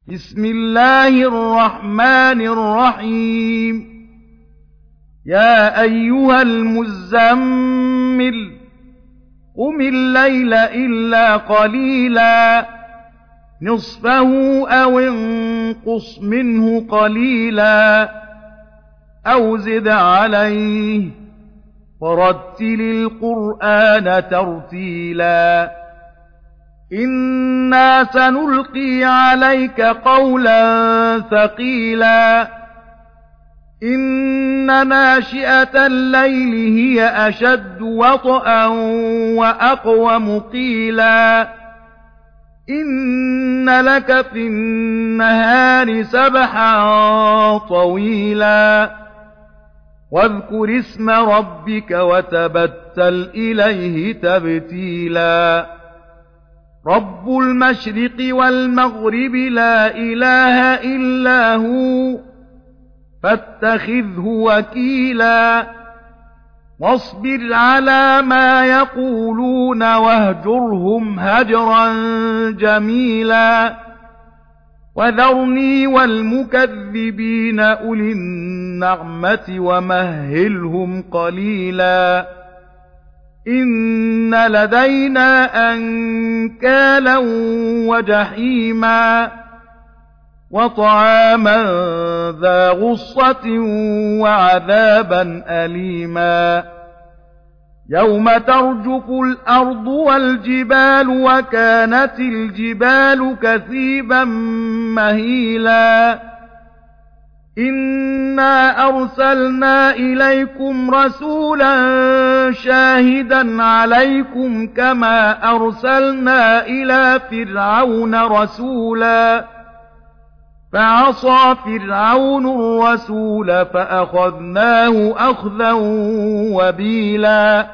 بسم الله الرحمن الرحيم يا أيها المزمل قم الليل إلا قليلا نصفه أو انقص منه قليلا أو زد عليه ورتل القرآن ترتيلا إنا سنلقي عليك قولا ثقيلا إن ناشئة الليل هي أشد وطئا وأقوم قيلا إن لك في النهار سبحا طويلا واذكر اسم ربك وتبتل إليه تبتيلا رب المشرق والمغرب لا إله إلا هو فاتخذه وكيلا واصبر على ما يقولون واهجرهم هجرا جميلا وذرني والمكذبين أولي النعمة ومهلهم قليلا إن لدينا أنكالا وجحيما وطعاما ذا غصة وعذابا أليما يوم ترجف الأرض والجبال وكانت الجبال كثيبا مهيلا إنا أرسلنا إليكم رسولا شاهدا عليكم كما أرسلنا إلى فرعون رسولا فعصى فرعون الرسول فأخذناه أخذا وبيلا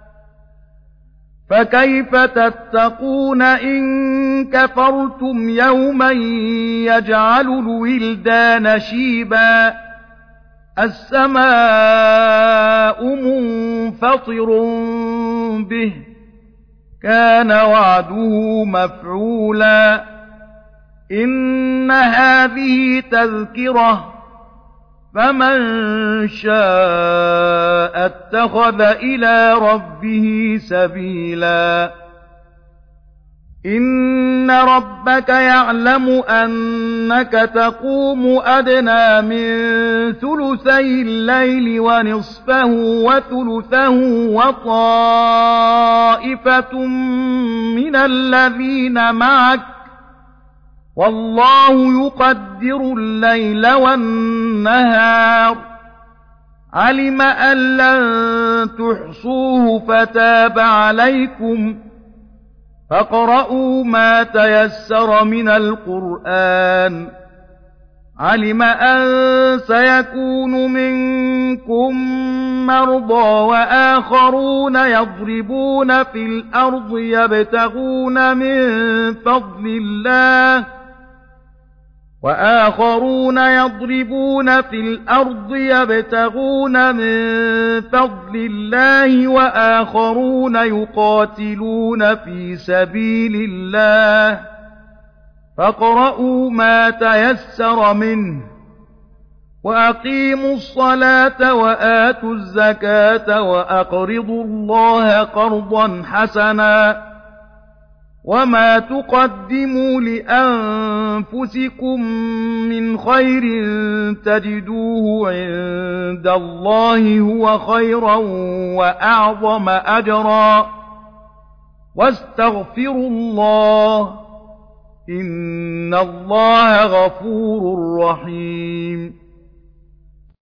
فكيف تتقون إن كفرتم يوما يجعل الولدان شيبا السماء منفطر به كان وعده مفعولا إن هذه تذكرة فمن شاء اتخذ إلى ربه سبيلا إن ربك يعلم أنك تقوم أدنى من ثلثي الليل ونصفه وثلثه وطائفة من الذين معك والله يقدر الليل والنهار علم أن لن تحصوه فتاب عليكم فاقرؤوا ما تيسر من القرآن علم أن سيكون منكم مرضى وآخرون يضربون في الأرض يبتغون من فضل الله وآخرون يقاتلون في سبيل الله فاقرؤوا ما تيسر منه وأقيموا الصلاة وآتوا الزكاة وأقرضوا الله قرضا حسنا وما تقدموا لأنفسكم من خير تجدوه عند الله هو خيرا وأعظم أجرا واستغفروا الله إن الله غفور رحيم